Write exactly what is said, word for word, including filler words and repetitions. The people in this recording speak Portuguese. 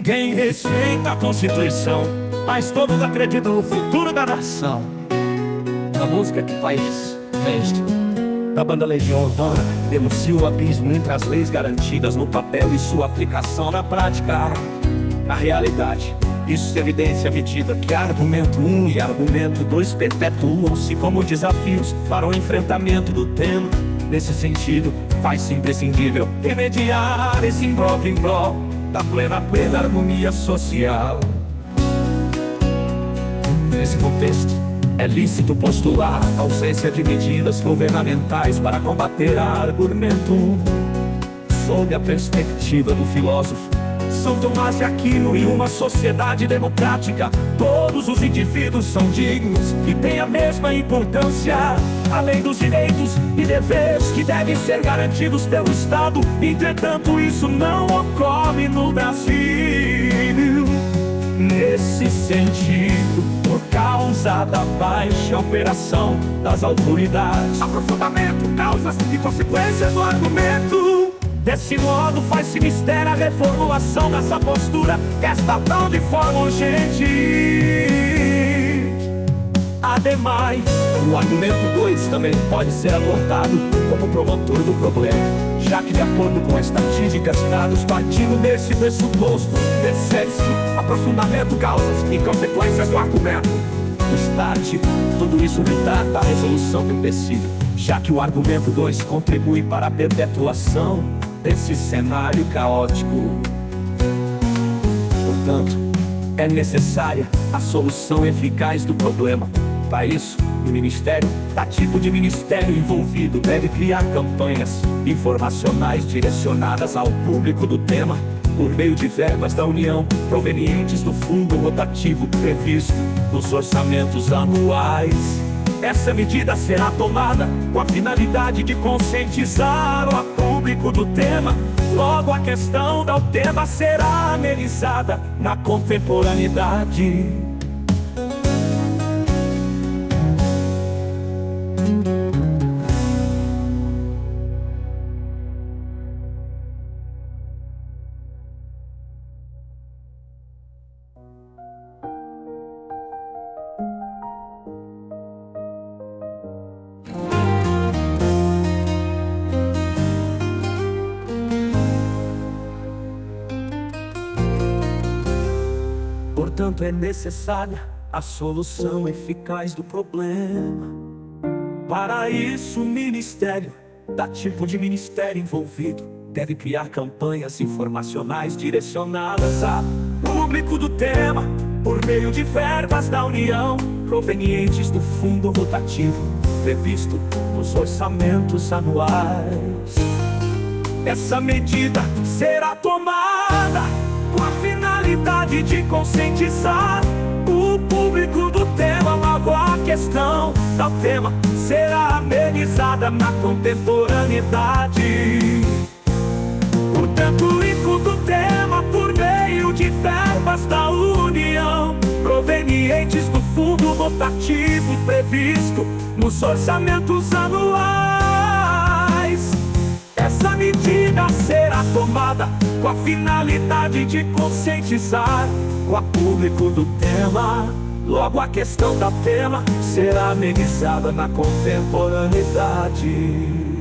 Ninguém respeita a Constituição, mas todos acreditam no futuro da nação. A música Que País Veste, da banda Legião Urbana, denuncia o abismo entre as leis garantidas no papel e sua aplicação na prática. Na realidade, isso é evidência medida que argumento um e argumento dois perpetuam-se como desafios para o enfrentamento do tema. Nesse sentido, faz-se imprescindível remediar esse imbróglio da plena, plena harmonia social. Nesse contexto, é lícito postular a ausência de medidas governamentais para combater argumento um. Sob a perspectiva do filósofo São Tomás de Aquino, em uma sociedade democrática, todos os indivíduos são dignos e têm a mesma importância, além dos direitos e deveres que devem ser garantidos pelo Estado. Entretanto, isso não ocorre no Brasil. Nesse sentido, por causa da baixa operação das autoridades, aprofundamento, causas e consequências do argumento, desse modo faz-se mistério a reformulação dessa postura que está tão de forma urgente. Ademais, o argumento dois também pode ser abordado como promotor do problema, já que, de acordo com estatísticas e dados, partindo desse pressuposto, percebe-se aprofundamento, causas e consequências do argumento. No start, tudo isso retrata a resolução do empecilho, já que o argumento dois contribui para a perpetuação desse cenário caótico. Portanto, é necessária a solução eficaz do problema. Para isso, o Ministério, da tipo de ministério envolvido, deve criar campanhas informacionais direcionadas ao público do tema, por meio de verbas da União, provenientes do fundo rotativo previsto nos orçamentos anuais. Essa medida será tomada com a finalidade de conscientizar o público do tema. Logo, a questão do tema será amenizada na contemporaneidade. Portanto, é necessária a solução eficaz do problema. Para isso, o Ministério, da tipo de ministério envolvido, deve criar campanhas informacionais direcionadas ao público do tema, por meio de verbas da União, provenientes do fundo rotativo, previsto nos orçamentos anuais. Essa medida será tomada com a finalidade de conscientizar o público do tema. Logo, a questão do tema será amenizada na contemporaneidade. Portanto, o inco do tema, por meio de verbas da União, provenientes do fundo rotativo previsto nos orçamentos anuais. Essa medida será tomada com a finalidade de conscientizar o público do tema. Logo, a questão do tema será amenizada na contemporaneidade.